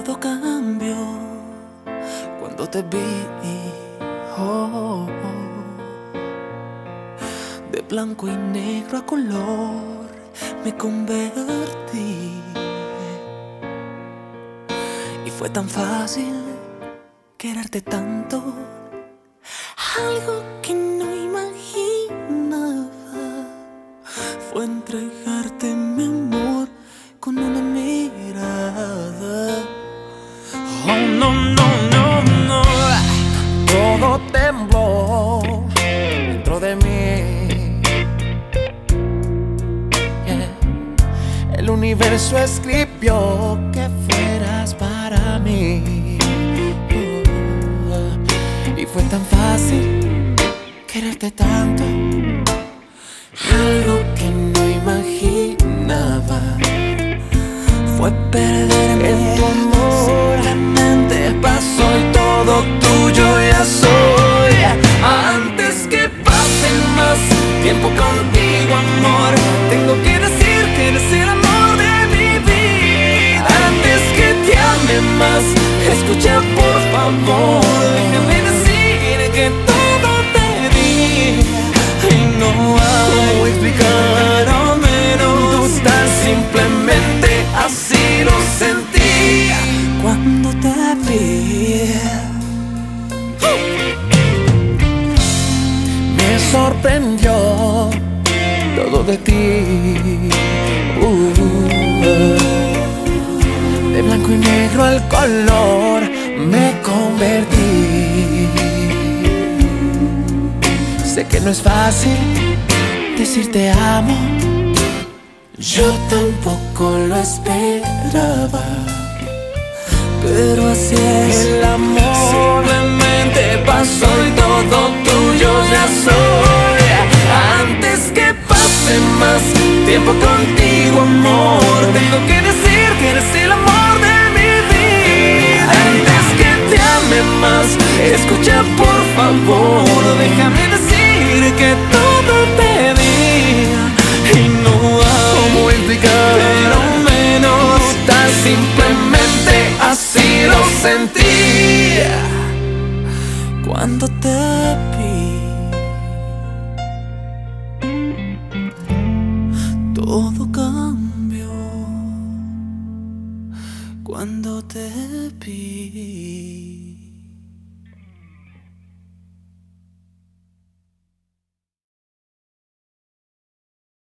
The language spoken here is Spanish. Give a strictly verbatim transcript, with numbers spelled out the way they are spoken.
Todo cambió cuando te vi, oh, oh. De blanco y negro a color me convertí. Y fue tan fácil quererte tanto, algo que no imaginaba fue entregarte mi amor con una mirada. Oh, no, no, no, no. Todo tembló dentro de mí. Yeah. El universo escribió que fueras para mí. Uh, y fue tan fácil quererte tanto, algo que no imaginaba fue perderme en tu amor. Simplemente pasó y todo tuyo ya soy. Antes que pase más tiempo contigo, amor, tengo que decir que eres el amor de mi vida. Antes que te ame más, escucha por favor, déjame decir que todo te di. Y no hay cómo explicar, al menos tan simplemente así lo sentí cuando te vi. me sorprendió todo de ti. Uh, de blanco y negro al color me convertí. Sé que no es fácil decir te amo, Yo tampoco lo esperaba, pero así es el amor. Simplemente pasó y todo tuyo ya soy. Antes que pase más tiempo contigo, amor, tengo que decir que eres el amor de mi vida. Antes que te ame más, escucha por favor, déjame decir que todo te di. Y no hay ¿Cómo explicar? pero menos tan simplemente así lo sentí cuando te vi. Todo cambió cuando te vi.